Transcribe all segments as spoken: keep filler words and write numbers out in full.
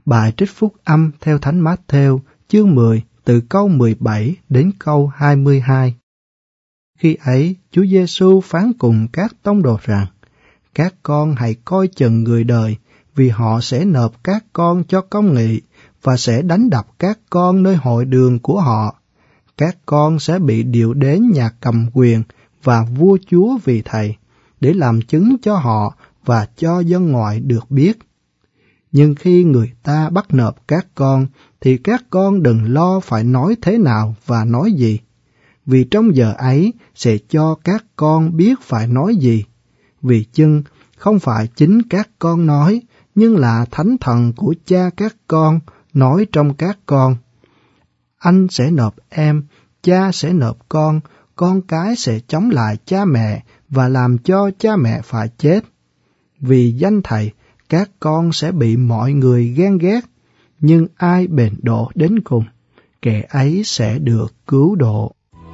Bài trích phúc âm theo Thánh Mát-thêu, chương mười, từ câu mười bảy đến câu hai mươi hai. Khi ấy, Chúa Giêsu phán cùng các tông đồ rằng: các con hãy coi chừng người đời, vì họ sẽ nộp các con cho công nghị và sẽ đánh đập các con nơi hội đường của họ. Các con sẽ bị điều đến nhà cầm quyền và vua chúa vì thầy, để làm chứng cho họ và cho dân ngoại được biết. Nhưng khi người ta bắt nộp các con, thì các con đừng lo phải nói thế nào và nói gì, vì trong giờ ấy sẽ cho các con biết phải nói gì. Vì chưng không phải chính các con nói, nhưng là Thánh Thần của cha các con nói trong các con. Anh sẽ nộp em, cha sẽ nộp con, con cái sẽ chống lại cha mẹ và làm cho cha mẹ phải chết. Vì danh thầy, các con sẽ bị mọi người ghen ghét, nhưng ai bền độ đến cùng, kẻ ấy sẽ được cứu độ.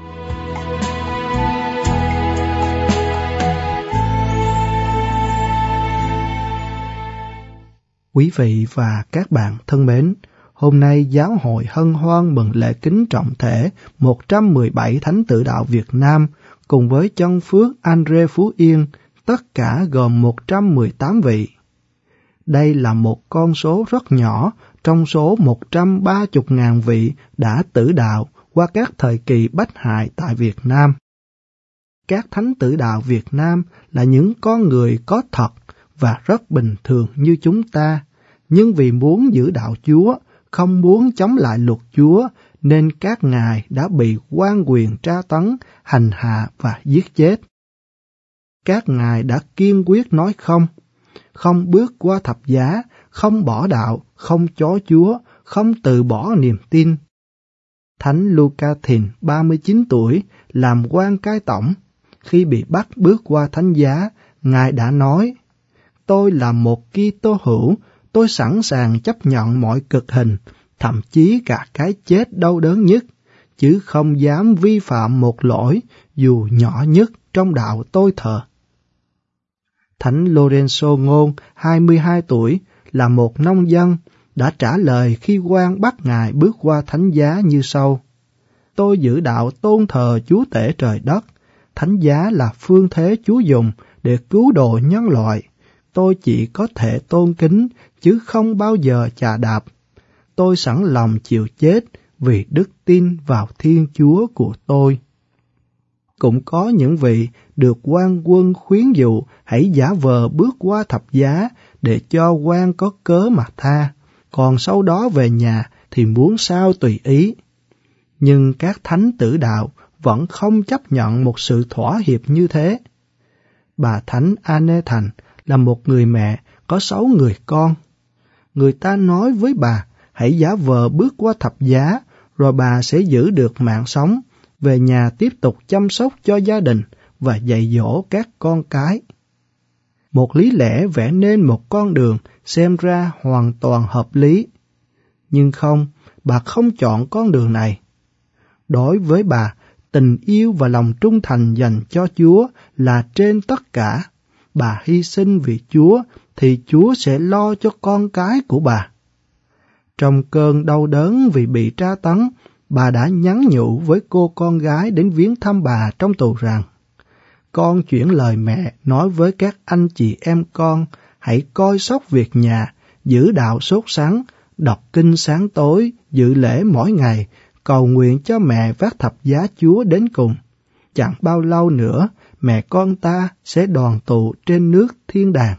Quý vị và các bạn thân mến, hôm nay Giáo hội hân hoan mừng lễ kính trọng thể một trăm mười bảy Thánh Tử Đạo Việt Nam cùng với chân phước Andre Phú Yên, tất cả gồm một trăm mười tám vị. Đây là một con số rất nhỏ trong số một trăm ba mươi nghìn vị đã tử đạo qua các thời kỳ bách hại tại Việt Nam. Các Thánh Tử Đạo Việt Nam là những con người có thật và rất bình thường như chúng ta, nhưng vì muốn giữ đạo Chúa, không muốn chống lại luật Chúa, nên các ngài đã bị quan quyền tra tấn, hành hạ và giết chết. Các ngài đã kiên quyết nói không, không bước qua thập giá, không bỏ đạo, không chó Chúa, không từ bỏ niềm tin. Thánh Luca Thìn, ba mươi chín tuổi, làm quan cai tổng. Khi bị bắt bước qua thánh giá, ngài đã nói: tôi là một Kitô hữu, tôi sẵn sàng chấp nhận mọi cực hình, thậm chí cả cái chết đau đớn nhất, chứ không dám vi phạm một lỗi dù nhỏ nhất trong đạo tôi thờ. Thánh Lorenzo Ngôn, hai mươi hai tuổi, là một nông dân, đã trả lời khi quan bắt ngài bước qua thánh giá như sau: tôi giữ đạo tôn thờ Chúa tể trời đất, thánh giá là phương thế Chúa dùng để cứu độ nhân loại. Tôi chỉ có thể tôn kính, chứ không bao giờ chà đạp. Tôi sẵn lòng chịu chết vì đức tin vào Thiên Chúa của tôi. Cũng có những vị được quan quân khuyến dụ hãy giả vờ bước qua thập giá để cho quan có cớ mà tha, còn sau đó về nhà thì muốn sao tùy ý. Nhưng các thánh tử đạo vẫn không chấp nhận một sự thỏa hiệp như thế. Bà Thánh Ane Thành là một người mẹ có sáu người con. Người ta nói với bà hãy giả vờ bước qua thập giá, rồi bà sẽ giữ được mạng sống, về nhà tiếp tục chăm sóc cho gia đình và dạy dỗ các con cái. Một lý lẽ vẽ nên một con đường xem ra hoàn toàn hợp lý. Nhưng không, bà không chọn con đường này. Đối với bà, tình yêu và lòng trung thành dành cho Chúa là trên tất cả. Bà hy sinh vì Chúa, thì Chúa sẽ lo cho con cái của bà. Trong cơn đau đớn vì bị tra tấn, bà đã nhắn nhủ với cô con gái đến viếng thăm bà trong tù rằng: con chuyển lời mẹ nói với các anh chị em con, hãy coi sóc việc nhà, giữ đạo sốt sắng, đọc kinh sáng tối, dự lễ mỗi ngày, cầu nguyện cho mẹ vác thập giá Chúa đến cùng. Chẳng bao lâu nữa, mẹ con ta sẽ đoàn tụ trên nước thiên đàng.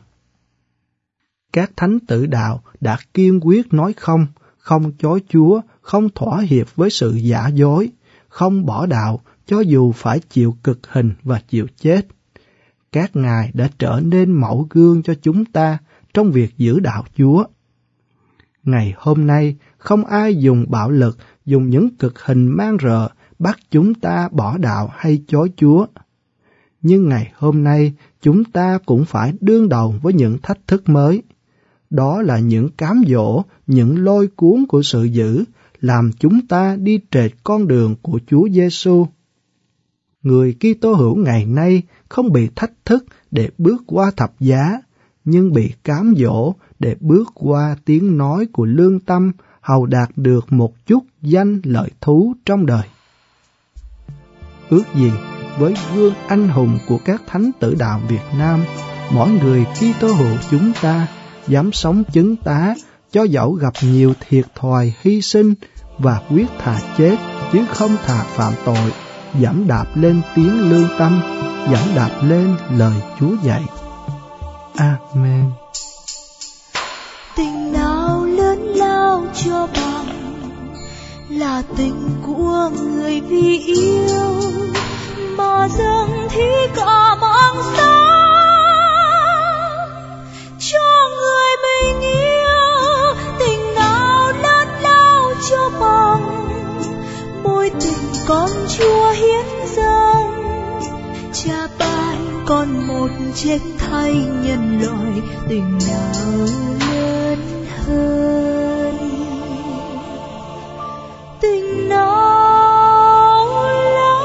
Các thánh tử đạo đã kiên quyết nói không, không chối Chúa, không thỏa hiệp với sự giả dối, không bỏ đạo cho dù phải chịu cực hình và chịu chết. Các ngài đã trở nên mẫu gương cho chúng ta trong việc giữ đạo Chúa. Ngày hôm nay, không ai dùng bạo lực, dùng những cực hình mang rợ bắt chúng ta bỏ đạo hay chối Chúa. Nhưng ngày hôm nay, chúng ta cũng phải đương đầu với những thách thức mới. Đó là những cám dỗ, những lôi cuốn của sự dữ, làm chúng ta đi trệt con đường của Chúa Giêsu. Người Kitô hữu ngày nay không bị thách thức để bước qua thập giá, nhưng bị cám dỗ để bước qua tiếng nói của lương tâm, hầu đạt được một chút danh lợi thú trong đời. Ước gì với gương anh hùng của các thánh tử đạo Việt Nam, mỗi người Kitô hữu chúng ta dám sống chứng tá, cho dẫu gặp nhiều thiệt thòi hy sinh, và quyết thà chết chứ không thà phạm tội, dẫm đạp lên tiếng lương tâm, dẫm đạp lên lời Chúa dạy. Amen. Tình nào lớn lao cho bằng là tình của người vì yêu, mà dâng thi cả mạng sống cho người mình yêu. Tình nào lớn lao cho bằng mối tình con Chúa hiến dâng, cha ban con một chết thay nhân loại. Tình nào lớn hơn, tình nào lớn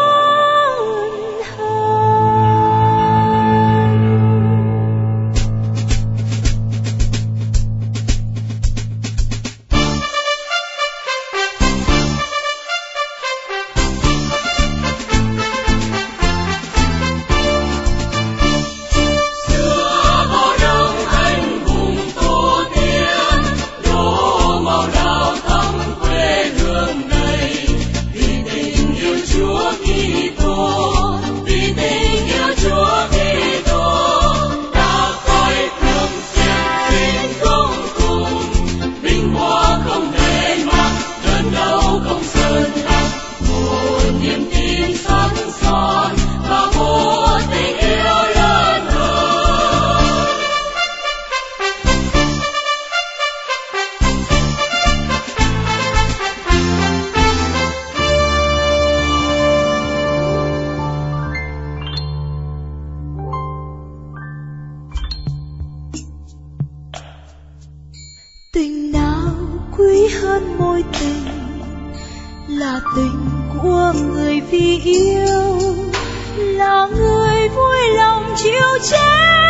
tình nào quý hơn mối tình là tình của người vì yêu, là người vui lòng chịu chết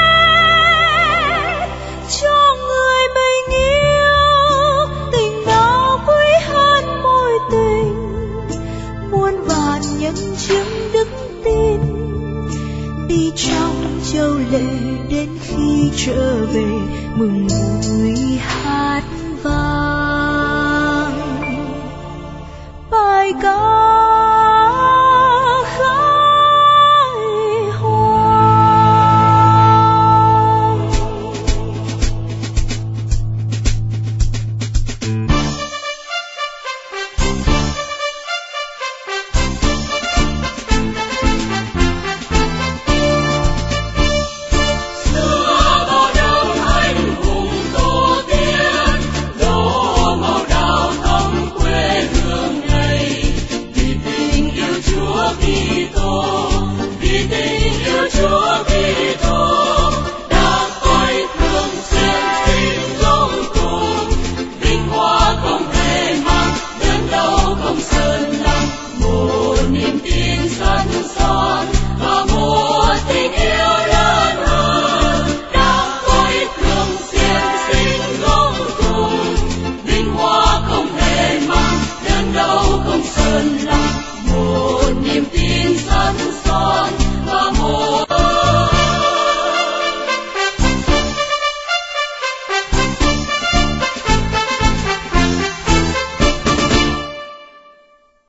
cho người mình yêu. Tình nào quý hơn mối tình muôn vàn nhân chứng đức tin, đi trong châu lệ đến khi trở về mừng vui hát vang bài ca.